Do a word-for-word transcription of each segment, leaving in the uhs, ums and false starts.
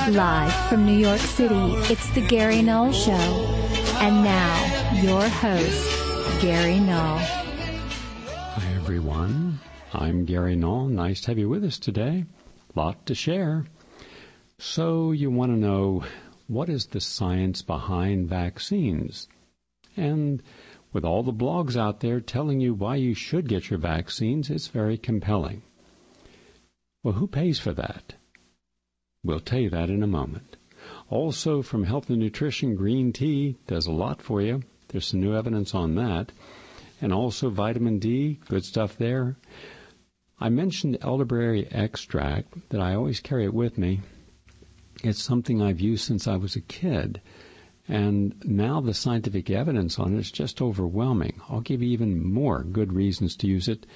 Live from New York City, it's the Gary Null Show. And now, your host, Gary Null. Hi, everyone. I'm Gary Null. Nice to have you with us today. Lot to share. So you want to know, what is the science behind vaccines? And with all the blogs out there telling you why you should get your vaccines, it's very compelling. Well, who pays for that? We'll tell you that in a moment. Also, from Health and Nutrition, green tea does a lot for you. There's some new evidence on that. And also vitamin D, good stuff there. I mentioned elderberry extract, that I always carry it with me. It's something I've used since I was a kid. And now the scientific evidence on it is just overwhelming. I'll give you even more good reasons to use it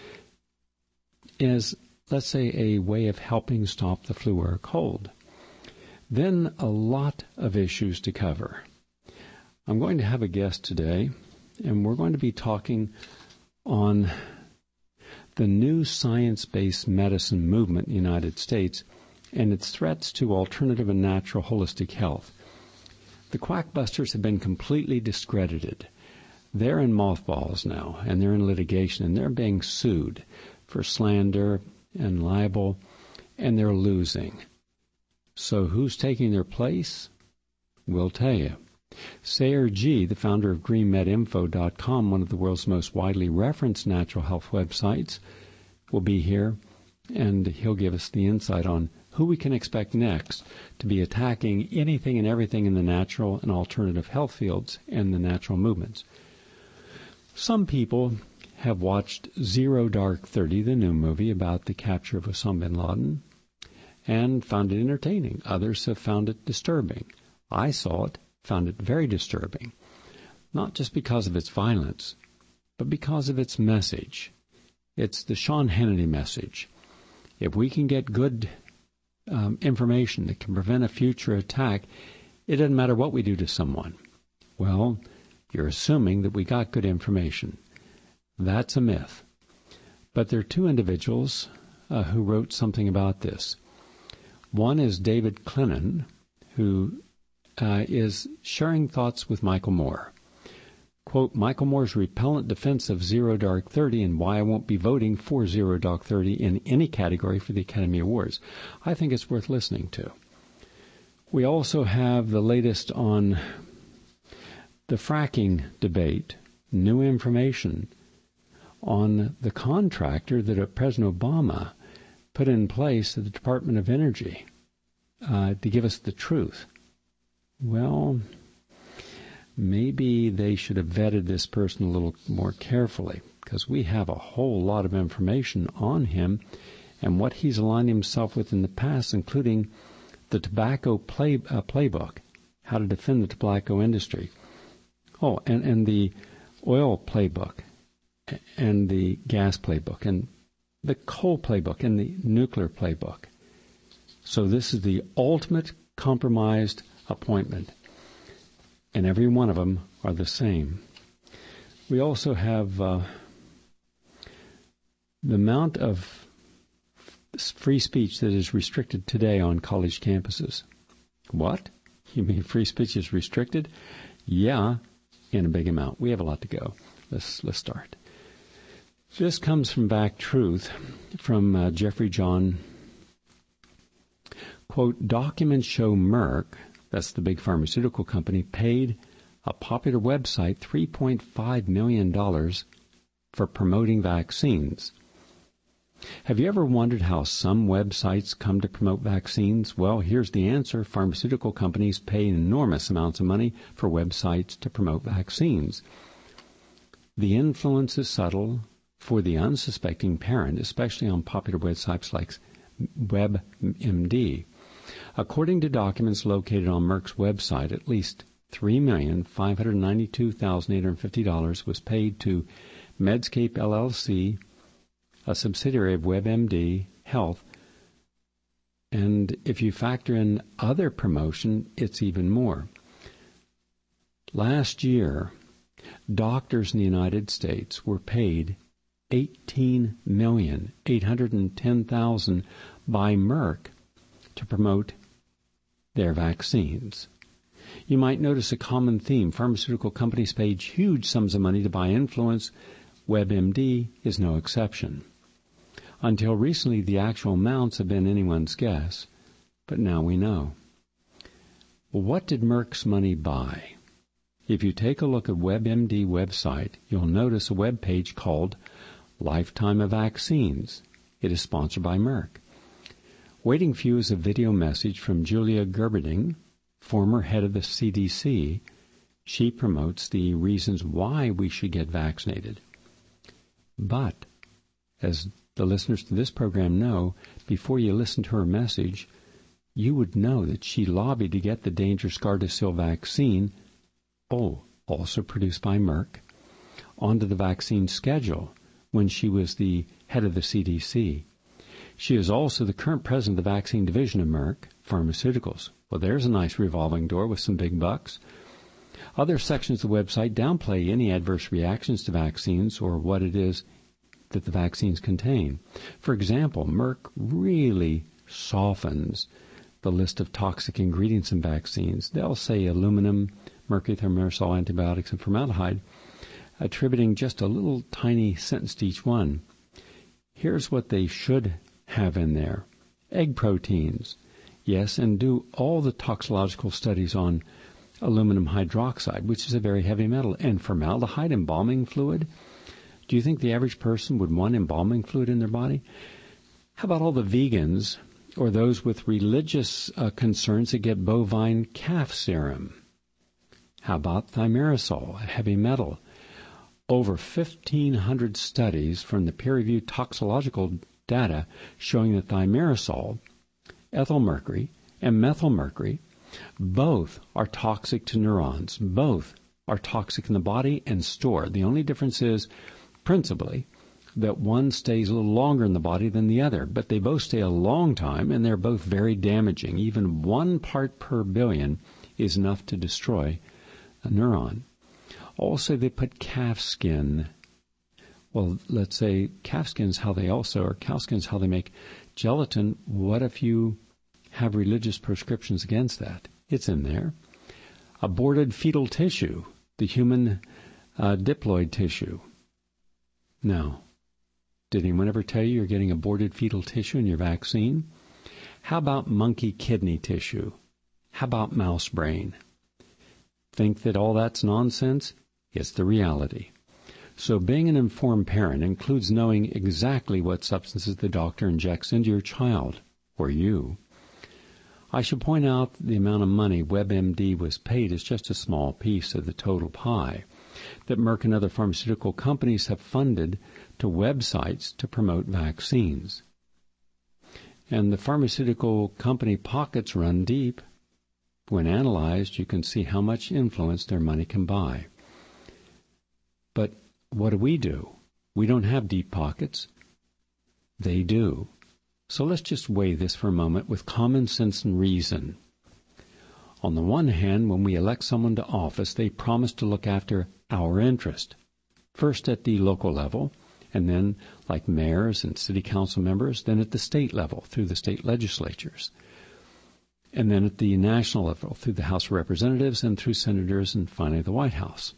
as, let's say, a way of helping stop the flu or a cold. Then a lot of issues to cover. I'm going to have a guest today, and we're going to be talking on the new science-based medicine movement in the United States and its threats to alternative and natural holistic health. The quackbusters have been completely discredited. They're in mothballs now, and they're in litigation, and they're being sued for slander and libel, and they're losing. So who's taking their place? We'll tell you. Sayer Ji, the founder of green med info dot com, one of the world's most widely referenced natural health websites, will be here, and he'll give us the insight on who we can expect next to be attacking anything and everything in the natural and alternative health fields and the natural movements. Some people have watched Zero Dark Thirty, the new movie about the capture of Osama bin Laden, and found it entertaining. Others have found it disturbing. I saw it, found it very disturbing, not just because of its violence, but because of its message. It's the Sean Hannity message. If we can get good um, information that can prevent a future attack, it doesn't matter what we do to someone. Well, you're assuming that we got good information. That's a myth. But there are two individuals uh, who wrote something about this. One is David Clennon, who uh, is sharing thoughts with Michael Moore. Quote, Michael Moore's repellent defense of Zero Dark Thirty and why I won't be voting for Zero Dark Thirty in any category for the Academy Awards. I think it's worth listening to. We also have the latest on the fracking debate, new information on the contractor that President Obama put in place at the Department of Energy uh, to give us the truth. Well, maybe they should have vetted this person a little more carefully, because we have a whole lot of information on him and what he's aligned himself with in the past, including the tobacco play, uh, playbook, how to defend the tobacco industry. Oh, and, and the oil playbook, and the gas playbook, and the coal playbook, and the nuclear playbook. So this is the ultimate compromised appointment, and every one of them are the same. We also have uh, the amount of free speech that is restricted today on college campuses. What? You mean free speech is restricted? Yeah, in a big amount. We have a lot to go. Let's let's start. This comes from Back Truth, from uh, Jeffrey John. Quote, documents show Merck, that's the big pharmaceutical company, paid a popular website three point five million dollars for promoting vaccines. Have you ever wondered how some websites come to promote vaccines? Well, here's the answer. Pharmaceutical companies pay enormous amounts of money for websites to promote vaccines. The influence is subtle for the unsuspecting parent, especially on popular websites like WebMD. According to documents located on Merck's website, at least three million five hundred ninety-two thousand eight hundred fifty dollars was paid to Medscape L L C, a subsidiary of WebMD Health. And if you factor in other promotion, it's even more. Last year, doctors in the United States were paid eighteen million eight hundred ten thousand dollars by Merck to promote their vaccines. You might notice a common theme. Pharmaceutical companies paid huge sums of money to buy influence. WebMD is no exception. Until recently, the actual amounts have been anyone's guess, but now we know. Well, what did Merck's money buy? If you take a look at WebMD website, you'll notice a web page called Lifetime of Vaccines. It is sponsored by Merck. Waiting for you is a video message from Julia Gerberding, former head of the C D C. She promotes the reasons why we should get vaccinated. But, as the listeners to this program know, before you listen to her message, you would know that she lobbied to get the dangerous Gardasil vaccine, oh, also produced by Merck, onto the vaccine schedule when she was the head of the C D C. She is also the current president of the vaccine division of Merck Pharmaceuticals. Well, there's a nice revolving door with some big bucks. Other sections of the website downplay any adverse reactions to vaccines or what it is that the vaccines contain. For example, Merck really softens the list of toxic ingredients in vaccines. They'll say aluminum, mercury, thimerosal, antibiotics, and formaldehyde, attributing just a little tiny sentence to each one. Here's what they should have in there. Egg proteins. Yes, and do all the toxicological studies on aluminum hydroxide, which is a very heavy metal, and formaldehyde, embalming fluid. Do you think the average person would want embalming fluid in their body? How about all the vegans or those with religious uh, concerns that get bovine calf serum? How about thimerosal, a heavy metal? Over fifteen hundred studies from the peer-reviewed toxicological data showing that thimerosal, ethylmercury, and methylmercury both are toxic to neurons. Both are toxic in the body and stored. The only difference is, principally, that one stays a little longer in the body than the other, but they both stay a long time, and they're both very damaging. Even one part per billion is enough to destroy a neuron. Also, they put calf skin. Well, let's say calf skin's how they also, or cow skin's how they make gelatin. What if you have religious prescriptions against that? It's in there. Aborted fetal tissue, the human uh, diploid tissue. Now, did anyone ever tell you you're getting aborted fetal tissue in your vaccine? How about monkey kidney tissue? How about mouse brain? Think that all that's nonsense? It's the reality. So being an informed parent includes knowing exactly what substances the doctor injects into your child, or you. I should point out the amount of money WebMD was paid is just a small piece of the total pie that Merck and other pharmaceutical companies have funded to websites to promote vaccines. And the pharmaceutical company pockets run deep. When analyzed, you can see how much influence their money can buy. But what do we do? We don't have deep pockets. They do. So let's just weigh this for a moment with common sense and reason. On the one hand, when we elect someone to office, they promise to look after our interest, first at the local level, and then, like mayors and city council members, then at the state level through the state legislatures, and then at the national level through the House of Representatives and through senators and finally the White House.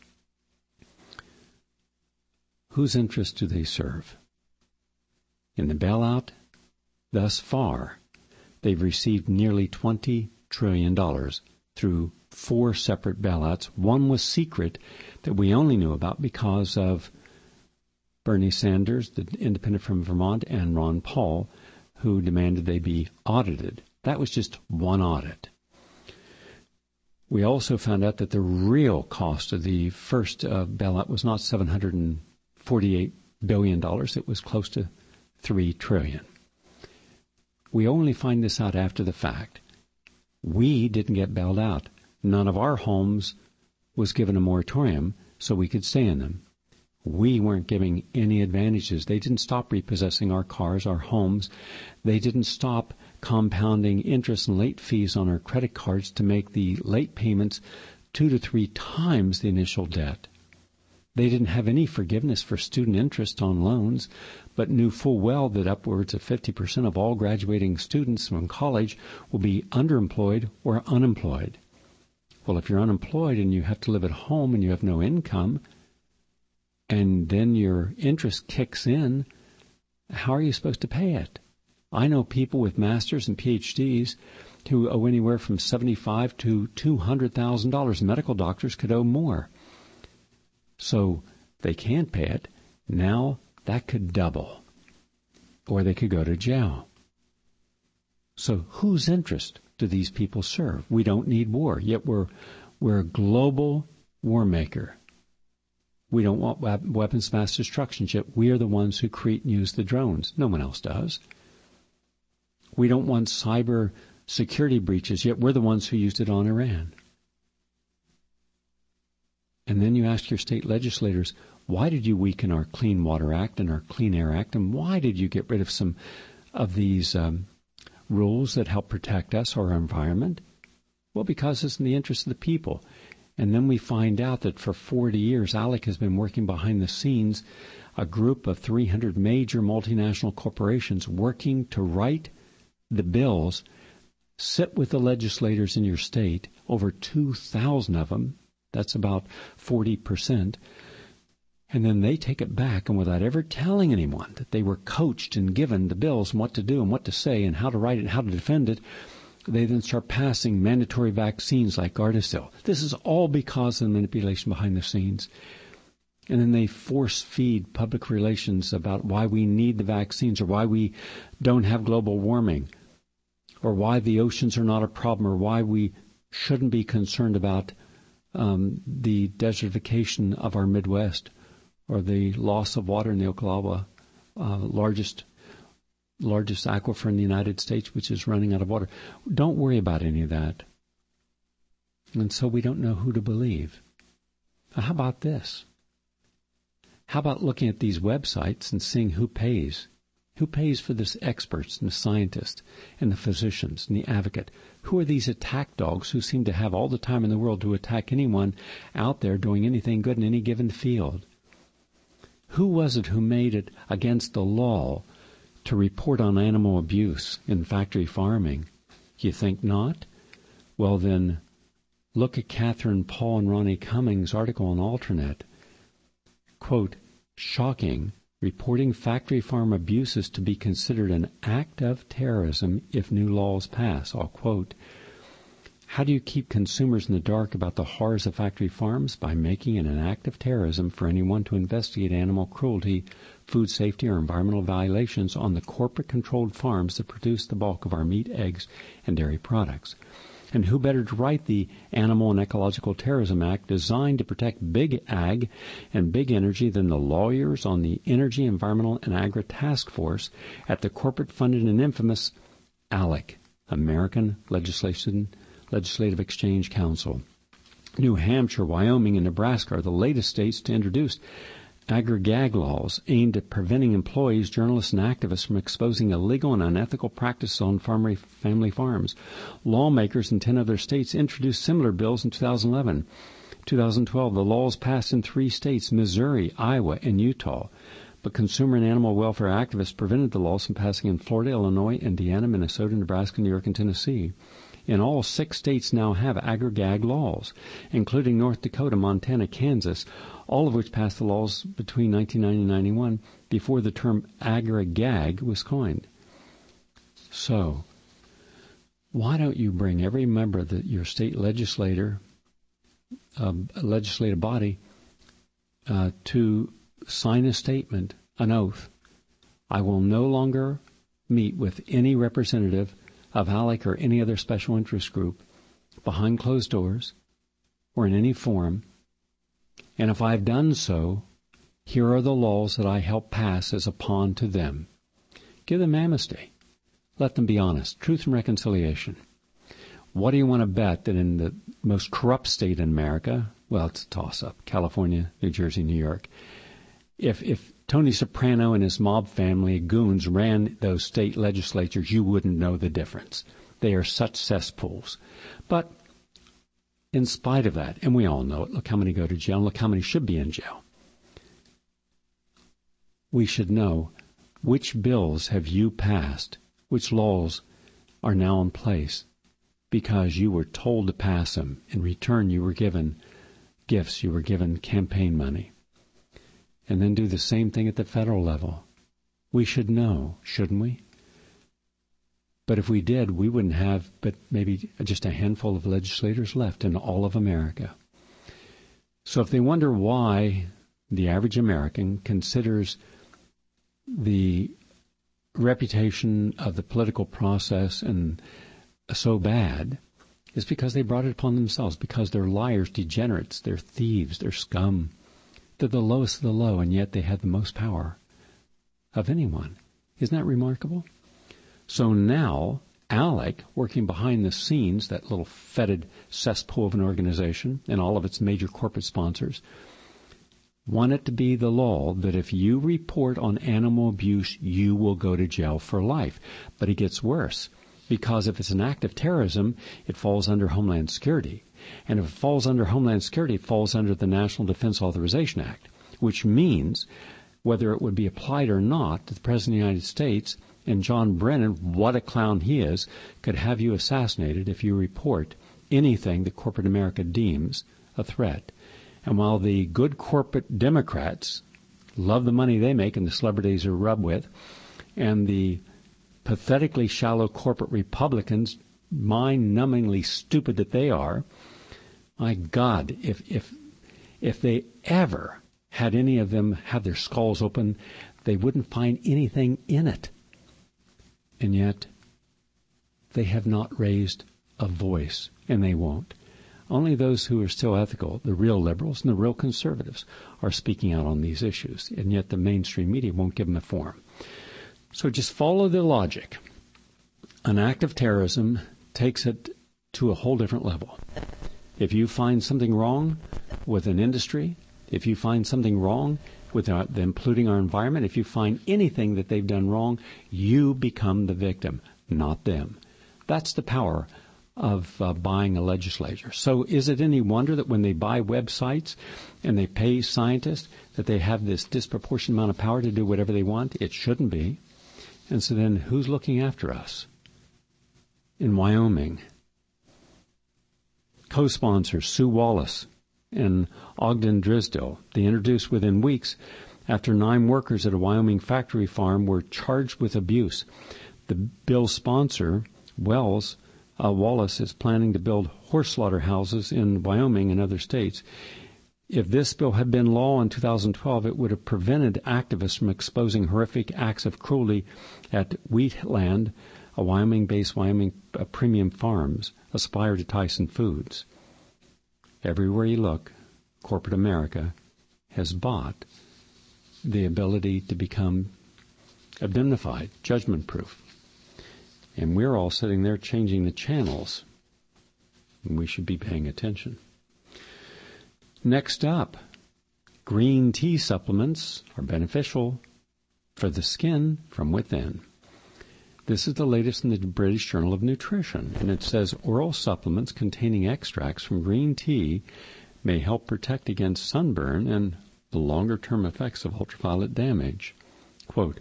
Whose interests do they serve? In the bailout, thus far, they've received nearly twenty trillion dollars through four separate bailouts. One was secret that we only knew about because of Bernie Sanders, the independent from Vermont, and Ron Paul, who demanded they be audited. That was just one audit. We also found out that the real cost of the first uh, bailout was not seven hundred forty-eight billion dollars. It was close to three trillion dollars. We only find this out after the fact. We didn't get bailed out. None of our homes was given a moratorium so we could stay in them. We weren't giving any advantages. They didn't stop repossessing our cars, our homes. They didn't stop compounding interest and late fees on our credit cards to make the late payments two to three times the initial debt. They didn't have any forgiveness for student interest on loans, but knew full well that upwards of fifty percent of all graduating students from college will be underemployed or unemployed. Well, if you're unemployed and you have to live at home and you have no income, and then your interest kicks in, how are you supposed to pay it? I know people with masters and P H Ds who owe anywhere from seventy-five thousand dollars to two hundred thousand dollars. Medical doctors could owe more. So they can't pay it. Now that could double. Or they could go to jail. So whose interest do these people serve? We don't need war, yet we're, we're a global war maker. We don't want weapons of mass destruction, yet we are the ones who create and use the drones. No one else does. We don't want cyber security breaches, yet we're the ones who used it on Iran. And then you ask your state legislators, why did you weaken our Clean Water Act and our Clean Air Act, and why did you get rid of some of these um, rules that help protect us or our environment? Well, because it's in the interest of the people. And then we find out that for forty years, ALEC has been working behind the scenes, a group of three hundred major multinational corporations working to write the bills, sit with the legislators in your state, over two thousand of them, that's about forty percent, and then they take it back, and without ever telling anyone that they were coached and given the bills and what to do and what to say and how to write it and how to defend it, they then start passing mandatory vaccines like Gardasil. This is all because of the manipulation behind the scenes. And then they force feed public relations about why we need the vaccines or why we don't have global warming or why the oceans are not a problem or why we shouldn't be concerned about um, the desertification of our Midwest or the loss of water in the Oklahoma, uh, largest largest aquifer in the United States, which is running out of water. Don't worry about any of that. And so we don't know who to believe. How about this? How about looking at these websites and seeing who pays? Who pays for the experts and the scientists and the physicians and the advocate? Who are these attack dogs who seem to have all the time in the world to attack anyone out there doing anything good in any given field? Who was it who made it against the law to report on animal abuse in factory farming? You think not? Well then, look at Catherine Paul and Ronnie Cummings' article on Alternet. Quote, shocking, reporting factory farm abuses to be considered an act of terrorism if new laws pass. I'll quote, how do you keep consumers in the dark about the horrors of factory farms? By making it an act of terrorism for anyone to investigate animal cruelty, food safety, or environmental violations on the corporate-controlled farms that produce the bulk of our meat, eggs, and dairy products. And who better to write the Animal and Ecological Terrorism Act designed to protect big ag and big energy than the lawyers on the Energy, Environmental, and Agri Task Force at the corporate-funded and infamous ALEC, American Legislation Legislative Exchange Council. New Hampshire, Wyoming, and Nebraska are the latest states to introduce agri-gag laws aimed at preventing employees, journalists, and activists from exposing illegal and unethical practices on farm family farms. Lawmakers in ten other states introduced similar bills in two thousand eleven. two thousand twelve, the laws passed in three states, Missouri, Iowa, and Utah. But consumer and animal welfare activists prevented the laws from passing in Florida, Illinois, Indiana, Minnesota, Nebraska, New York, and Tennessee. In all, six states now have agri-gag laws, including North Dakota, Montana, Kansas, all of which passed the laws between nineteen ninety and ninety-one before the term agri-gag was coined. So, why don't you bring every member of the, your state legislator, uh, legislative body, uh, to sign a statement, an oath, I will no longer meet with any representative of ALEC or any other special interest group behind closed doors or in any forum, and if I've done so, here are the laws that I help pass as a pawn to them. Give them amnesty. Let them be honest. Truth and reconciliation. What do you want to bet that in the most corrupt state in America, well, it's a toss-up, California, New Jersey, New York, if if Tony Soprano and his mob family goons ran those state legislatures, you wouldn't know the difference. They are such cesspools. But in spite of that, and we all know it, look how many go to jail, and look how many should be in jail. we should know which bills have you passed, which laws are now in place, because you were told to pass them. In return, you were given gifts, you were given campaign money. And then do the same thing at the federal level. We should know, shouldn't we? But if we did, we wouldn't have but maybe just a handful of legislators left in all of America. So if they wonder why the average American considers the reputation of the political process and so bad, it's because they brought it upon themselves, because they're liars, degenerates, they're thieves, they're scum. They're the lowest of the low, and yet they have the most power of anyone. Isn't that remarkable? So now, ALEC, working behind the scenes, that little fetid cesspool of an organization and all of its major corporate sponsors, want it to be the law that if you report on animal abuse, you will go to jail for life. But it gets worse, because if it's an act of terrorism, it falls under Homeland Security. And if it falls under Homeland Security, it falls under the National Defense Authorization Act, which means whether it would be applied or not, the President of the United States and John Brennan, what a clown he is, could have you assassinated if you report anything that corporate America deems a threat. And while the good corporate Democrats love the money they make and the celebrities they rub with, and the pathetically shallow corporate Republicans, mind-numbingly stupid that they are, my God, if if if they ever had any of them have their skulls open, they wouldn't find anything in it. And yet, they have not raised a voice, and they won't. Only those who are still ethical, the real liberals and the real conservatives, are speaking out on these issues, and yet the mainstream media won't give them a forum. So just follow the logic. An act of terrorism takes it to a whole different level. If you find something wrong with an industry, if you find something wrong with our, them polluting our environment, if you find anything that they've done wrong, you become the victim, not them. That's the power of uh, buying a legislature. So is it any wonder that when they buy websites and they pay scientists that they have this disproportionate amount of power to do whatever they want? It shouldn't be. And so then who's looking after us? In Wyoming, co-sponsor Sue Wallace and Ogden Drisdell, they introduced within weeks after nine workers at a Wyoming factory farm were charged with abuse. The bill's sponsor, Wells uh, Wallace, is planning to build horse slaughterhouses in Wyoming and other states. If this bill had been law in two thousand twelve, it would have prevented activists from exposing horrific acts of cruelty at Wheatland, a Wyoming-based Wyoming uh, premium farms, Aspire to Tyson Foods. Everywhere you look, corporate America has bought the ability to become indemnified, judgment-proof. And we're all sitting there changing the channels. And we should be paying attention. Next up, green tea supplements are beneficial for the skin from within. This is the latest in the British Journal of Nutrition, and it says oral supplements containing extracts from green tea may help protect against sunburn and the longer-term effects of ultraviolet damage. Quote,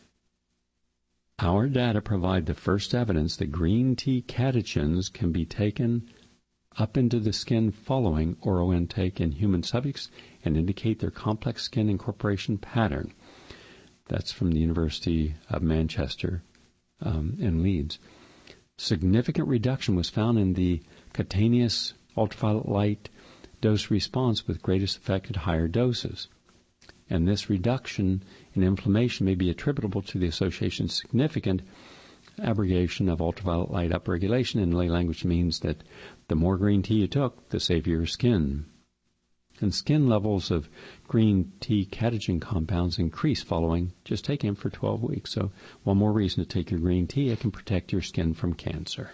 our data provide the first evidence that green tea catechins can be taken up into the skin following oral intake in human subjects and indicate their complex skin incorporation pattern. That's from the University of Manchester um, in Leeds. Significant reduction was found in the cutaneous ultraviolet light dose response with greatest effect at higher doses. And this reduction in inflammation may be attributable to the association's significant abrogation of ultraviolet light upregulation. In lay language means that the more green tea you took, the safer your skin. And skin levels of green tea catechin compounds increase following just taking them for twelve weeks. So one more reason to take your green tea, it can protect your skin from cancer.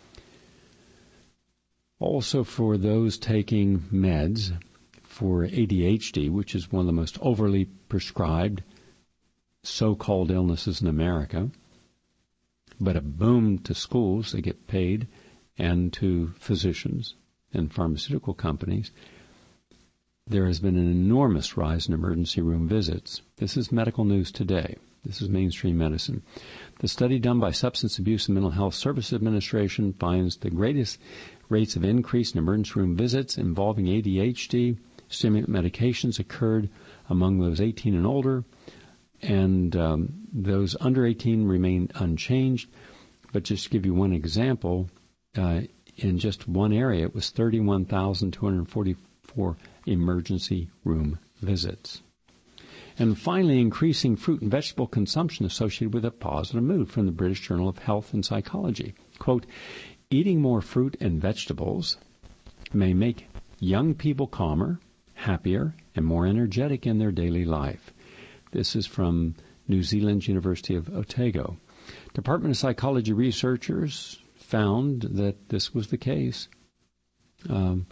Also, for those taking meds for A D H D, which is one of the most overly prescribed so-called illnesses in America, but a boom to schools, they get paid, and to physicians and pharmaceutical companies, there has been an enormous rise in emergency room visits. This is medical news today. This is mainstream medicine. The study done by Substance Abuse and Mental Health Services Administration finds the greatest rates of increase in emergency room visits involving A D H D, stimulant medications occurred among those eighteen and older, and um, those under eighteen remained unchanged. But just to give you one example, uh, in just one area, it was thirty-one thousand two hundred forty-four emergency room visits. And finally, increasing fruit and vegetable consumption associated with a positive mood from the British Journal of Health and Psychology. Quote, eating more fruit and vegetables may make young people calmer, happier, and more energetic in their daily life. This is from New Zealand's University of Otago. Department of Psychology researchers found that this was the case. Um,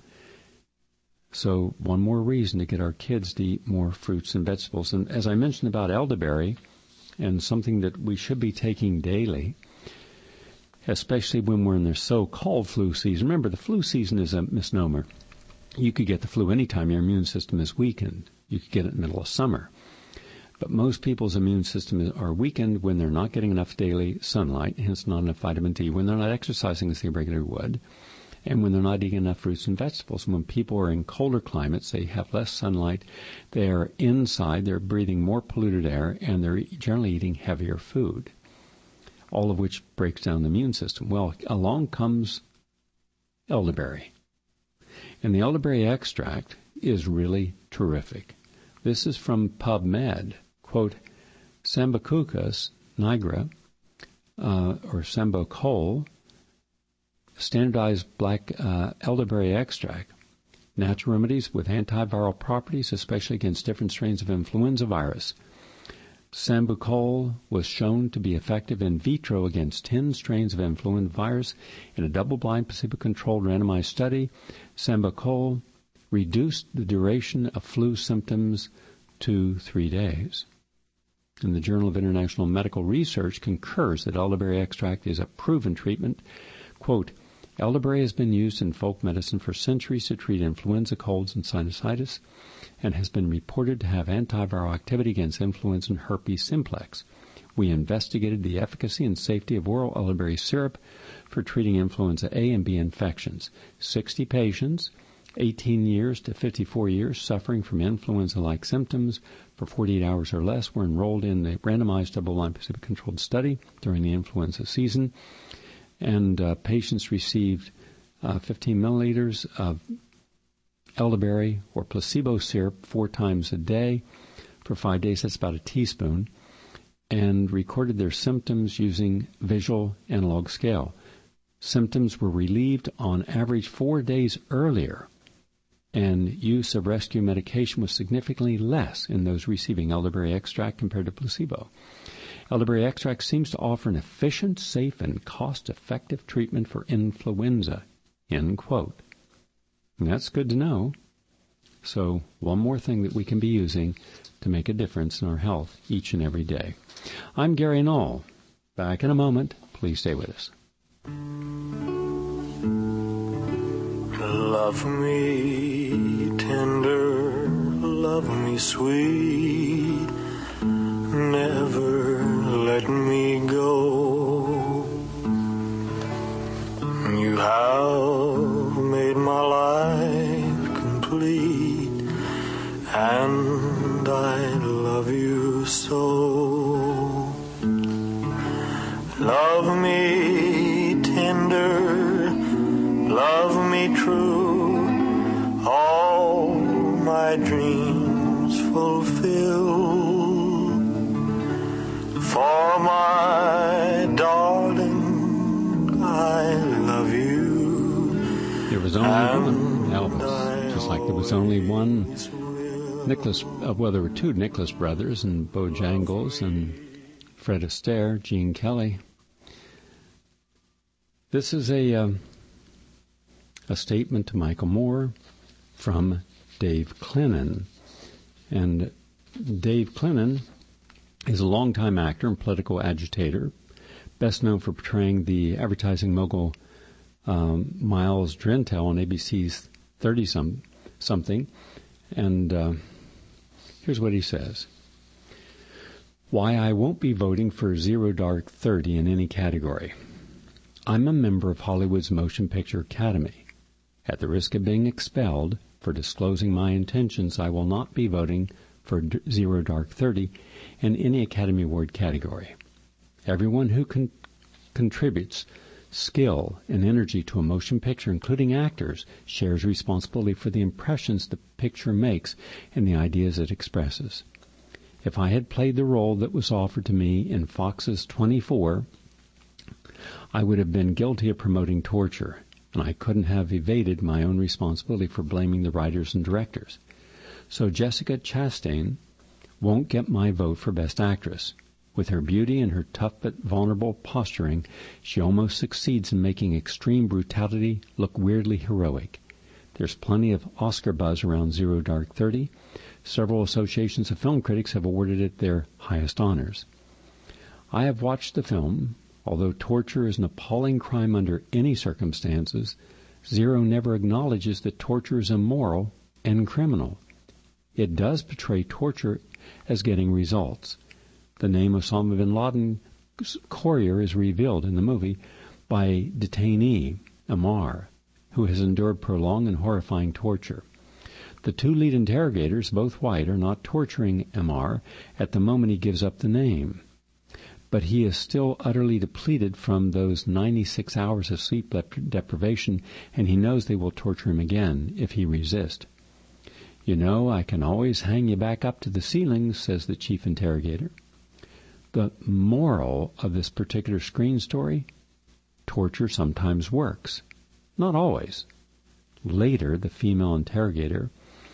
so one more reason to get our kids to eat more fruits and vegetables. And as I mentioned about elderberry, and something that we should be taking daily, especially when we're in the so-called flu season. Remember, the flu season is a misnomer. You could get the flu anytime your immune system is weakened. You could get it in the middle of summer. But most people's immune system are weakened when they're not getting enough daily sunlight, hence not enough vitamin D, when they're not exercising as they regularly would, and when they're not eating enough fruits and vegetables. When people are in colder climates, they have less sunlight, they are inside, they're breathing more polluted air, and they're generally eating heavier food, all of which breaks down the immune system. Well, along comes elderberry. And the elderberry extract is really terrific. This is from PubMed. Quote, Sambucus nigra, uh, or Sambucol, standardized black uh, elderberry extract, natural remedies with antiviral properties, especially against different strains of influenza virus. Sambucol was shown to be effective in vitro against ten strains of influenza virus in a double-blind, placebo-controlled randomized study. Sambucol reduced the duration of flu symptoms to three days. And the Journal of International Medical Research concurs that elderberry extract is a proven treatment. Quote, elderberry has been used in folk medicine for centuries to treat influenza, colds, and sinusitis, and has been reported to have antiviral activity against influenza and herpes simplex. We investigated the efficacy and safety of oral elderberry syrup for treating influenza A and B infections. sixty patients, eighteen years to fifty-four years, suffering from influenza-like symptoms for forty-eight hours or less, were enrolled in the randomized double-blind placebo-controlled study during the influenza season. And uh, patients received uh, fifteen milliliters of elderberry or placebo syrup four times a day for five days. That's about a teaspoon. And recorded their symptoms using visual analog scale. Symptoms were relieved on average four days earlier, and use of rescue medication was significantly less in those receiving elderberry extract compared to placebo. Elderberry extract seems to offer an efficient, safe, and cost-effective treatment for influenza, end quote. And that's good to know. So one more thing that we can be using to make a difference in our health each and every day. I'm Gary Null. Back in a moment. Please stay with us. Love me tender, love me sweet, never let me go. You have made my life complete, and I love you so. Love me tender, love me true, all my dreams fulfill. For my darling, I love you. There was only one Elvis, just like there was only one Nicholas, uh, well, there were two Nicholas brothers, and Bojangles and Fred Astaire, Gene Kelly. This is a um, a statement to Michael Moore from Dave Clennon. And Dave Clennon is a longtime actor and political agitator, best known for portraying the advertising mogul um, Miles Drentel on A B C's thirty-something, And uh, here's what he says. Why I won't be voting for Zero Dark Thirty in any category. I'm a member of Hollywood's Motion Picture Academy. At the risk of being expelled for disclosing my intentions, I will not be voting for D- Zero Dark Thirty in any Academy Award category. Everyone who con- contributes skill and energy to a motion picture, including actors, shares responsibility for the impressions the picture makes and the ideas it expresses. If I had played the role that was offered to me in Fox's twenty-four, I would have been guilty of promoting torture, and I couldn't have evaded my own responsibility for blaming the writers and directors. So Jessica Chastain won't get my vote for Best Actress. With her beauty and her tough but vulnerable posturing, she almost succeeds in making extreme brutality look weirdly heroic. There's plenty of Oscar buzz around Zero Dark Thirty. Several associations of film critics have awarded it their highest honors. I have watched the film. Although torture is an appalling crime under any circumstances, Zero never acknowledges that torture is immoral and criminal. It does portray torture as getting results. The name of Osama bin Laden's courier is revealed in the movie by a detainee, Ammar, who has endured prolonged and horrifying torture. The two lead interrogators, both white, are not torturing Ammar at the moment he gives up the name. But he is still utterly depleted from those ninety-six hours of sleep deprivation, and he knows they will torture him again if he resists. You know, I can always hang you back up to the ceiling, says the chief interrogator. The moral of this particular screen story? Torture sometimes works. Not always. Later, the female interrogator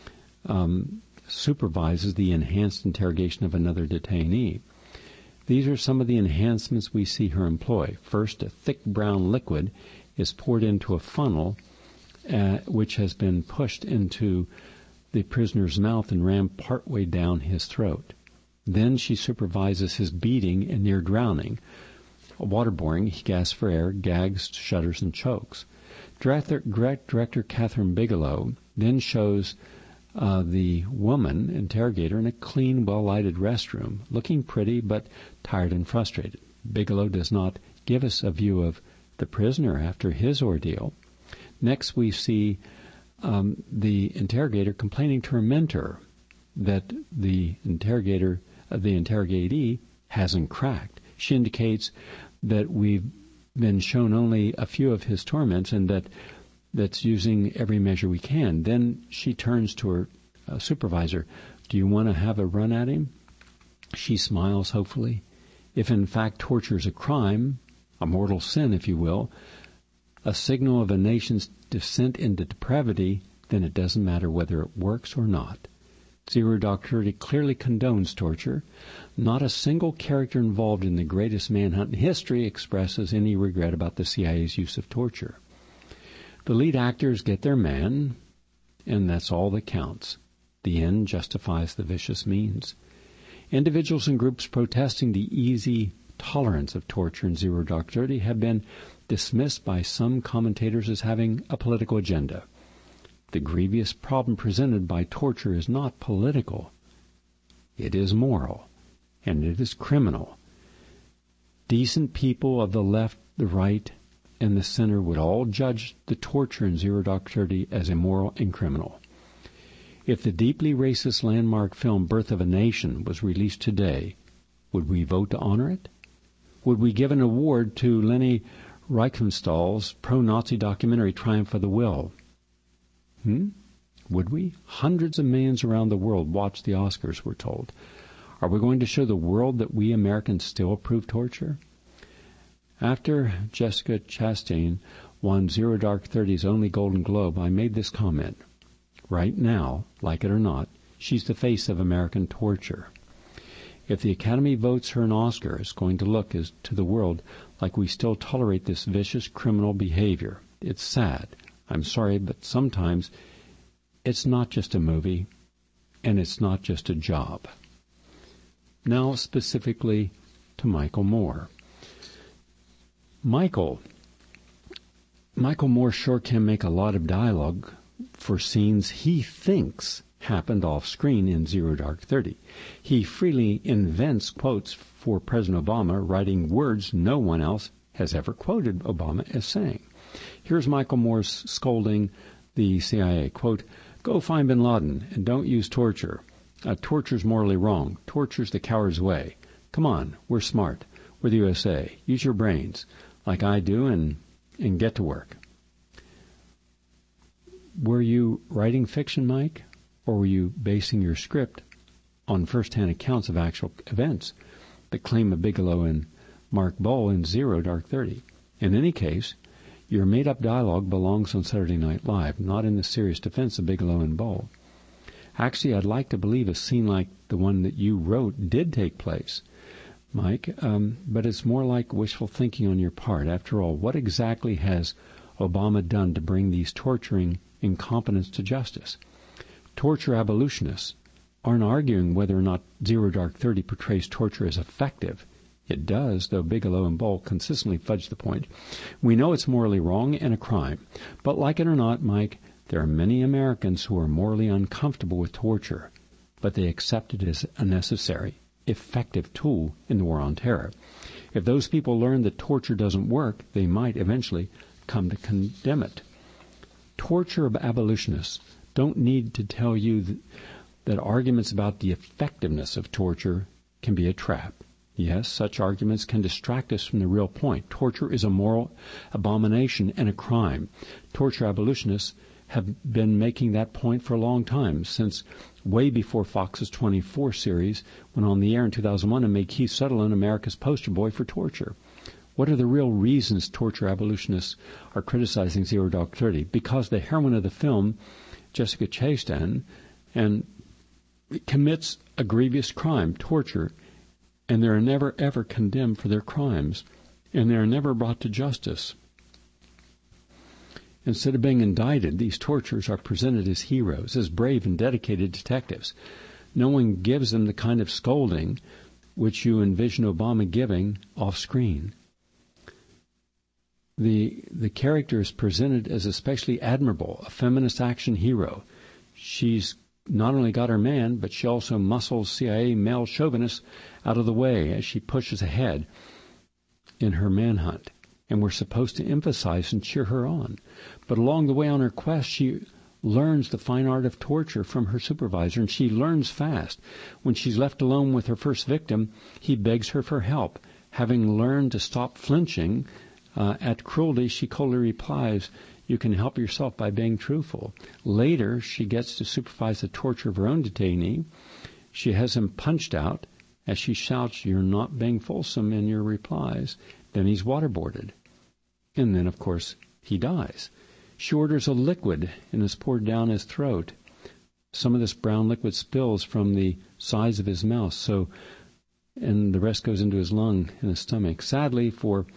um, supervises the enhanced interrogation of another detainee. These are some of the enhancements we see her employ. First, a thick brown liquid is poured into a funnel uh, which has been pushed into the prisoner's mouth and rammed partway down his throat. Then she supervises his beating and near drowning. Waterboarding, he gasps for air, gags, shudders, and chokes. Director, Director Catherine Bigelow then shows Uh, the woman interrogator in a clean, well-lighted restroom, looking pretty but tired and frustrated. Bigelow does not give us a view of the prisoner after his ordeal. Next, we see um, the interrogator complaining to her mentor that the interrogator, uh, the interrogatee, hasn't cracked. She indicates that we've been shown only a few of his torments and that that's using every measure we can. Then she turns to her uh, supervisor. Do you want to have a run at him? She smiles hopefully. If in fact torture is a crime, a mortal sin, if you will, a signal of a nation's descent into depravity, then it doesn't matter whether it works or not. Zero Dark Thirty clearly condones torture. Not a single character involved in the greatest manhunt in history expresses any regret about the C I A's use of torture. The lead actors get their man, and that's all that counts. The end justifies the vicious means. Individuals and groups protesting the easy tolerance of torture in Zero Dark Thirty have been dismissed by some commentators as having a political agenda. The grievous problem presented by torture is not political. It is moral, and it is criminal. Decent people of the left, the right, and the center would all judge the torture in Zero Dark Thirty as immoral and criminal. If the deeply racist landmark film Birth of a Nation was released today, would we vote to honor it? Would we give an award to Leni Riefenstahl's pro-Nazi documentary Triumph of the Will? Hmm? Would we? Hundreds of millions around the world watch the Oscars, we're told. Are we going to show the world that we Americans still approve torture? After Jessica Chastain won Zero Dark Thirty's only Golden Globe, I made this comment. Right now, like it or not, she's the face of American torture. If the Academy votes her an Oscar, it's going to look as to the world like we still tolerate this vicious criminal behavior. It's sad. I'm sorry, but sometimes it's not just a movie, and it's not just a job. Now, specifically to Michael Moore. Michael, Michael Moore sure can make a lot of dialogue for scenes he thinks happened off-screen in Zero Dark Thirty. He freely invents quotes for President Obama, writing words no one else has ever quoted Obama as saying. Here's Michael Morse scolding the C I A, quote, "Go find bin Laden and don't use torture. Uh, torture's morally wrong. Torture's the coward's way. Come on, we're smart. We're the U S A. Use your brains, like I do, and, and get to work." Were you writing fiction, Mike, or were you basing your script on first-hand accounts of actual events, the claim of Bigelow and Mark Boal in Zero Dark Thirty? In any case, your made-up dialogue belongs on Saturday Night Live, not in the serious defense of Bigelow and Boal. Actually, I'd like to believe a scene like the one that you wrote did take place, Mike, um, but it's more like wishful thinking on your part. After all, what exactly has Obama done to bring these torturing incompetents to justice? Torture abolitionists aren't arguing whether or not Zero Dark Thirty portrays torture as effective. It does, though Bigelow and Boal consistently fudge the point. We know it's morally wrong and a crime. But like it or not, Mike, there are many Americans who are morally uncomfortable with torture, but they accept it as a necessary, effective tool in the war on terror. If those people learn that torture doesn't work, they might eventually come to condemn it. Torture abolitionists don't need to tell you that, that arguments about the effectiveness of torture can be a trap. Yes, such arguments can distract us from the real point. Torture is a moral abomination and a crime. Torture abolitionists have been making that point for a long time, since way before Fox's twenty-four series went on the air in two thousand one and made Keith Sutherland America's poster boy for torture. What are the real reasons torture abolitionists are criticizing Zero Dark Thirty? Because the heroine of the film, Jessica Chastain, and commits a grievous crime, torture, and they are never ever condemned for their crimes, and they are never brought to justice. Instead of being indicted, these torturers are presented as heroes, as brave and dedicated detectives. No one gives them the kind of scolding which you envision Obama giving off-screen. The, the character is presented as especially admirable, a feminist action hero. She's not only got her man, but she also muscles C I A male chauvinists out of the way as she pushes ahead in her manhunt. And we're supposed to emphasize and cheer her on. But along the way on her quest, she learns the fine art of torture from her supervisor, and she learns fast. When she's left alone with her first victim, he begs her for help. Having learned to stop flinching uh, at cruelty, she coldly replies, "You can help yourself by being truthful." Later, she gets to supervise the torture of her own detainee. She has him punched out as she shouts, "You're not being fulsome in your replies." Then he's waterboarded. And then, of course, he dies. She orders a liquid and is poured down his throat. Some of this brown liquid spills from the sides of his mouth, so, and the rest goes into his lung and his stomach. Sadly, for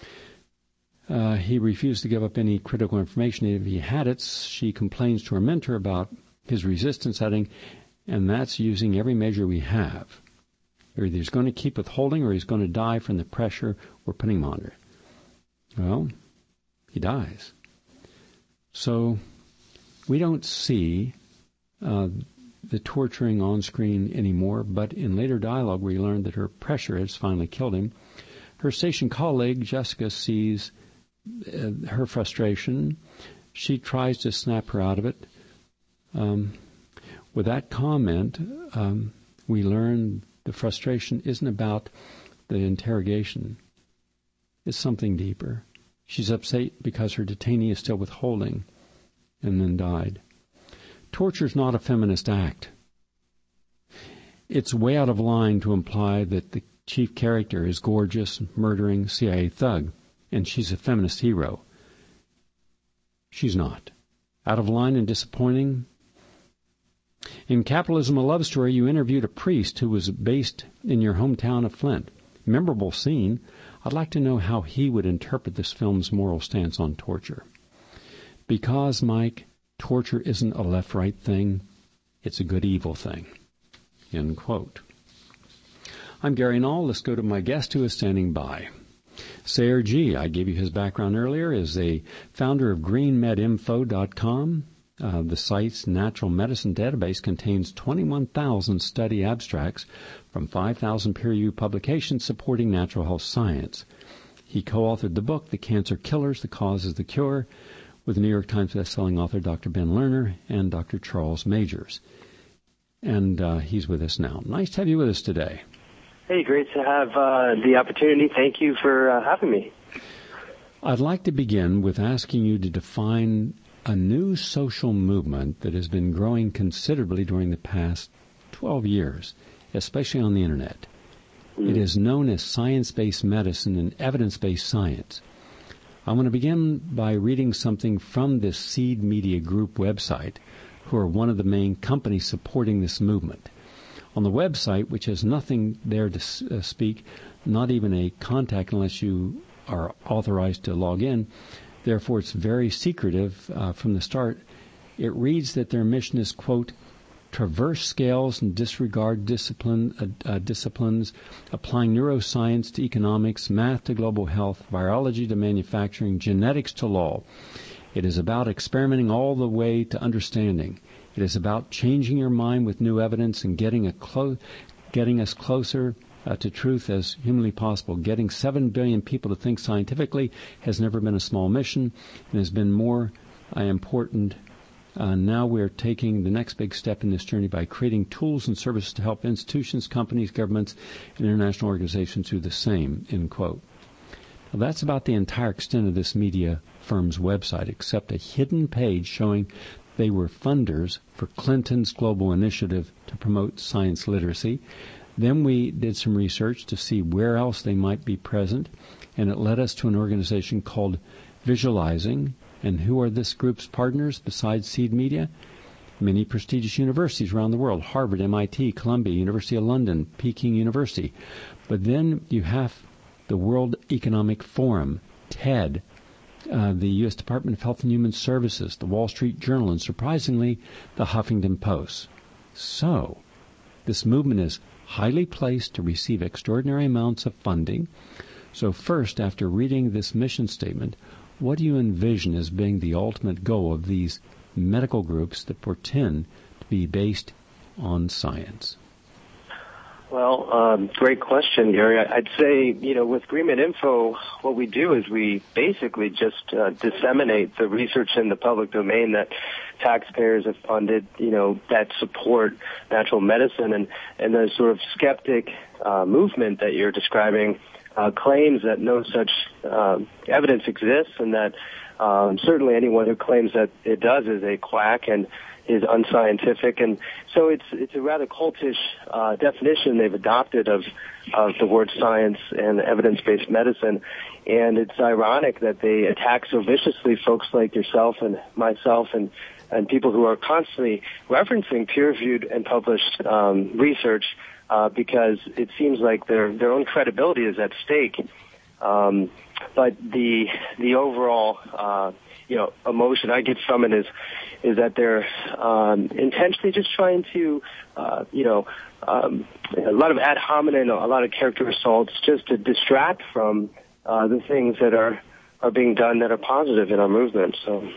uh, he refused to give up any critical information. If he had it, she complains to her mentor about his resistance, adding, "And that's using every measure we have. Either he's going to keep withholding or he's going to die from the pressure we're putting him under." Well, he dies. So we don't see uh, the torturing on screen anymore, but in later dialogue we learn that her pressure has finally killed him. Her station colleague, Jessica, sees uh, her frustration. She tries to snap her out of it. Um, with that comment, um, we learn the frustration isn't about the interrogation. It's something deeper. She's upset because her detainee is still withholding and then died. Torture is not a feminist act. It's way out of line to imply that the chief character is gorgeous, murdering C I A thug, and she's a feminist hero. She's not. Out of line and disappointing. In Capitalism, a Love Story, you interviewed a priest who was based in your hometown of Flint. Memorable scene. I'd like to know how he would interpret this film's moral stance on torture. Because, Mike, torture isn't a left-right thing. It's a good-evil thing. End quote. I'm Gary Null. Let's go to my guest who is standing by. Sayer Ji, I gave you his background earlier, is a founder of green med info dot com. Uh, the site's Natural Medicine database contains twenty-one thousand study abstracts from five thousand peer-reviewed publications supporting natural health science. He co-authored the book, The Cancer Killers, The Cause is the Cure, with the New York Times bestselling author Doctor Ben Lerner and Doctor Charles Majors. And uh, he's with us now. Nice to have you with us today. Hey, great to have uh, the opportunity. Thank you for uh, having me. I'd like to begin with asking you to define a new social movement that has been growing considerably during the past twelve years, especially on the Internet. Mm. It is known as science-based medicine and evidence-based science. I want to begin by reading something from this Seed Media Group website, who are one of the main companies supporting this movement. On the website, which has nothing there to uh, speak, not even a contact unless you are authorized to log in, therefore it's very secretive uh, from the start, it reads that their mission is, quote, traverse scales and disregard discipline, uh, uh, disciplines, applying neuroscience to economics, math to global health, virology to manufacturing, genetics to law. It is about experimenting all the way to understanding. It is about changing your mind with new evidence and getting a clo- getting us closer uh, to truth as humanly possible. Getting seven billion people to think scientifically has never been a small mission and has been more uh, important. Uh, now we're taking the next big step in this journey by creating tools and services to help institutions, companies, governments, and international organizations do the same, end quote. Now, that's about the entire extent of this media firm's website, except a hidden page showing they were funders for Clinton's global initiative to promote science literacy. Then we did some research to see where else they might be present, and it led us to an organization called Visualizing. And who are this group's partners besides Seed Media? Many prestigious universities around the world, Harvard, M I T, Columbia, University of London, Peking University. But then you have the World Economic Forum, TED, uh, the U S Department of Health and Human Services, the Wall Street Journal, and surprisingly, the Huffington Post. So, this movement is highly placed to receive extraordinary amounts of funding. So first, after reading this mission statement, what do you envision as being the ultimate goal of these medical groups that pretend to be based on science? Well, um, great question, Gary. I'd say, you know, with Greenman Info, what we do is we basically just uh, disseminate the research in the public domain that taxpayers have funded, you know, that support natural medicine, and, and the sort of skeptic uh, movement that you're describing Uh, claims that no such uh, evidence exists, and that um, certainly anyone who claims that it does is a quack and is unscientific. And so it's it's a rather cultish uh, definition they've adopted of of the word science and evidence-based medicine. And it's ironic that they attack so viciously folks like yourself and myself and and people who are constantly referencing peer-reviewed and published um, research. Uh, because it seems like their their own credibility is at stake, um, but the the overall uh, you know emotion I get from it is is that they're um, intentionally just trying to uh, you know um, a lot of ad hominem, a lot of character assaults, just to distract from uh, the things that are are being done that are positive in our movement. So.